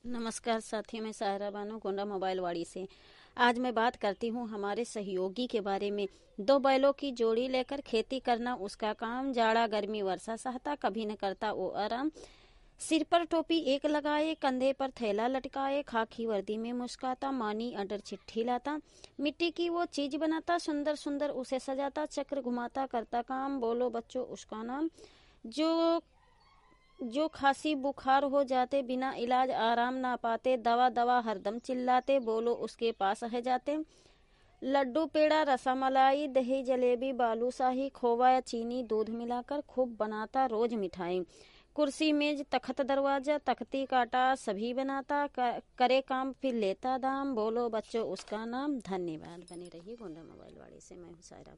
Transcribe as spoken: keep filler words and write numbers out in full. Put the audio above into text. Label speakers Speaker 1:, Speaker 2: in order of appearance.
Speaker 1: नमस्कार साथियों, मैं सायरा बानो गोंडा मोबाइल वाड़ी से। आज मैं बात करती हूँ हमारे सहयोगी के बारे में। दो बैलों की जोड़ी लेकर खेती करना उसका काम, जाड़ा गर्मी वर्षा सहता, कभी न करता वो आराम। सिर पर टोपी एक लगाए, कंधे पर थैला लटकाए, खाकी वर्दी में मुस्काता, मानी अडर चिट्ठी लाता। मिट्टी की वो चीज बनाता, सुंदर सुंदर उसे सजाता, चक्र घुमाता, करता काम, बोलो बच्चों उसका नाम। जो जो खांसी बुखार हो जाते, बिना इलाज आराम ना पाते, दवा दवा हरदम चिल्लाते, बोलो उसके पास है जाते। लड्डू पेड़ा रसामलाई दही जलेबी बालूशाही खोवा या चीनी दूध मिलाकर खूब बनाता रोज मिठाई। कुर्सी मेज तख्त दरवाजा तख्ती काटा सभी बनाता, करे काम फिर लेता दाम, बोलो बच्चों उसका नाम। धन्यवाद। बने रहिए गोंडा मोबाइल वाड़ी से। मैं हूँ सायरा।